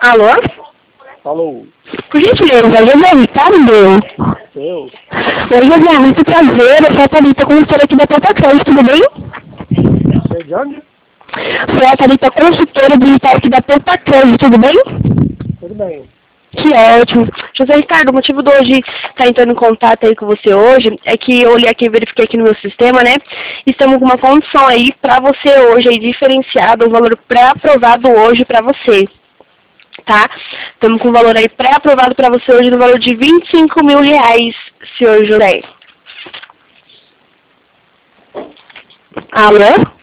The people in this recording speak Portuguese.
Alô? Alô? Por gentileza, José, tá meu? Eu? Oi, José, muito prazer. Eu sou a Thalita, consultora aqui da Petacruz, tudo bem? Você é de onde? Sou a Thalita, consultora digital aqui da Petacruz, tudo bem? Tudo bem. Que ótimo. José Ricardo, o motivo de hoje estar entrando em contato aí com você hoje é que eu olhei aqui, verifiquei aqui no meu sistema, né? Estamos com uma condição aí para você hoje aí diferenciado, um valor pré-aprovado hoje para você. Tá? Estamos com um valor aí pré-aprovado para você hoje no valor de R$25 mil, senhor José. Alô?